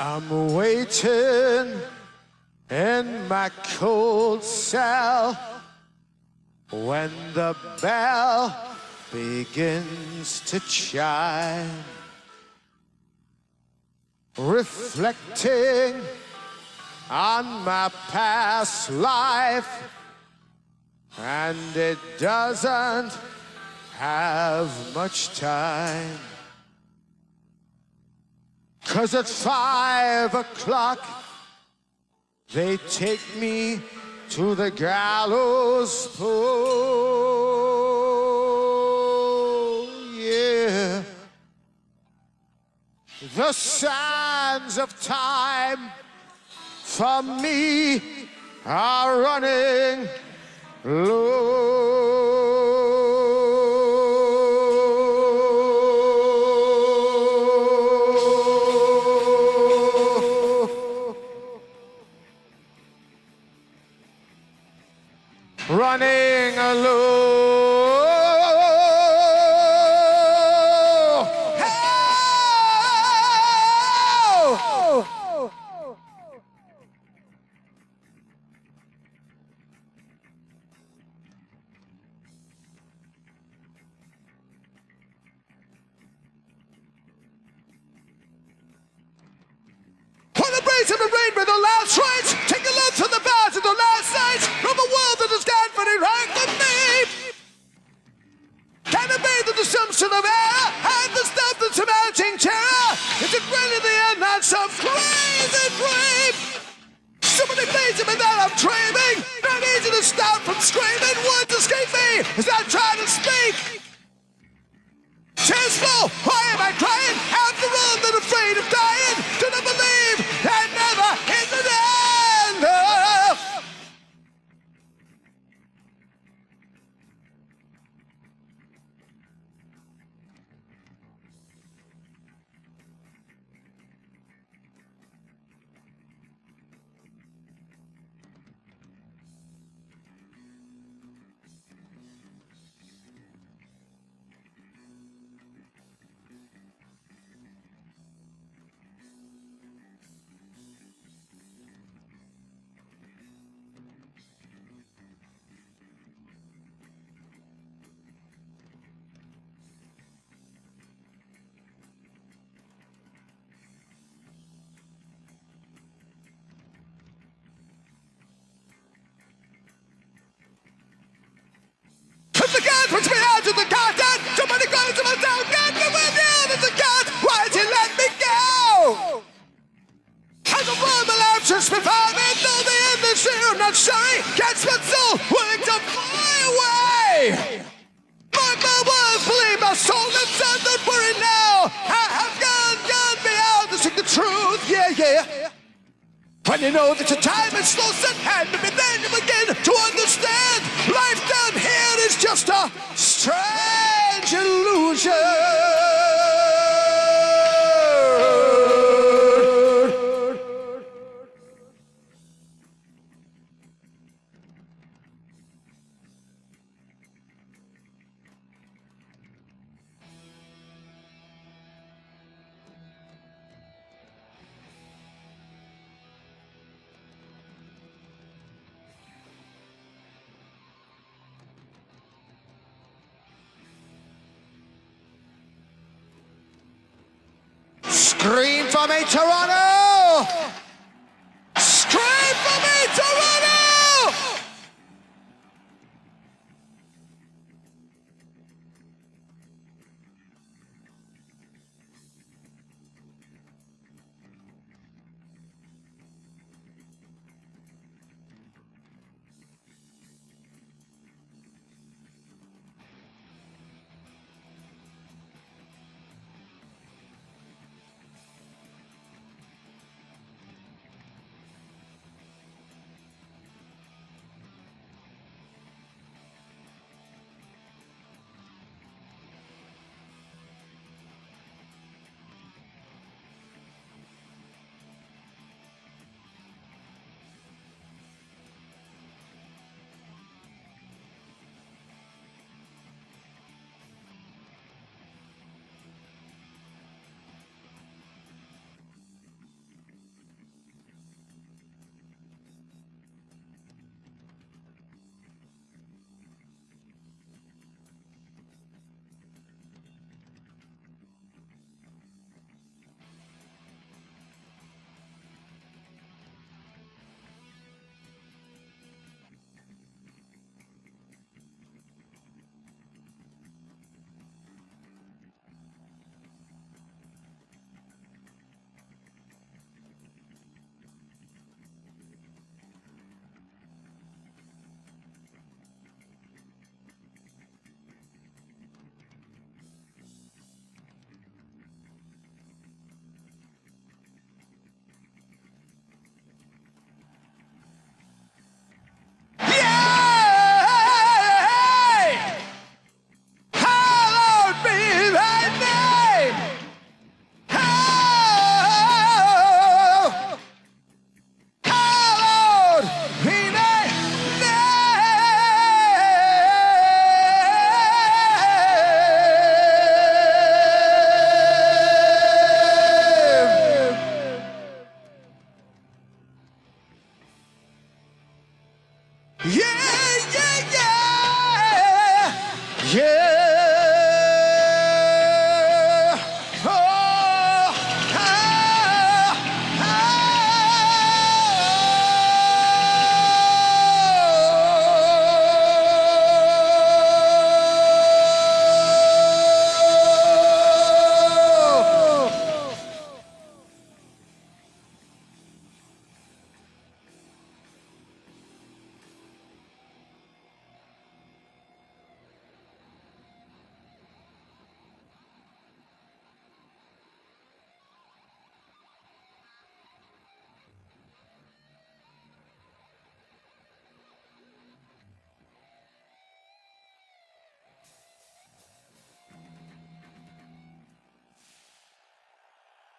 I'm waiting in my cold cell when the bell begins to chime, reflecting on my past life, and it doesn't have much time. 'Cause at 5 o'clock they take me to the gallows pole. Yeah, the sands of time for me are running low. Running low. For the breeze of the rain with the last rites, take a look to the bars of the last nights from a world that has got very right for me. Can it be that the assumption of error and the stuff that's amounting terror? Is it really the end, not some crazy dream? Somebody please tell me that I'm dreaming. Not easy to stop from screaming. Words escape me as I try to speak. Tears flow, why am I crying? After all, I'm not afraid of dying. Do not believe that never is an end. Puts me out to the carton. Somebody calls to my town. Get me with you. There's a cat. Why did you let me go? As a woman life just before me. Though the end is here, I'm not sorry. Catch my soul willing to fly away. My words believe my soul lives on. Don't worry now. I have gone beyond to seek the truth. Yeah. When you know that your time is close at hand, maybe then you begin to understand. Life down here is just a strange illusion. Scream for me, Toronto!